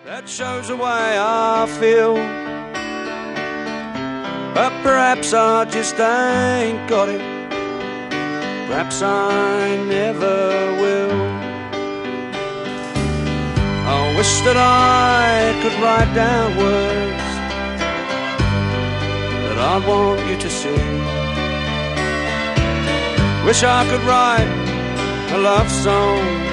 that shows the way I feel. But perhaps I just ain't got it. Perhaps I never will. I wish that I could write down words that I'd want you to see. Wish I could write a love song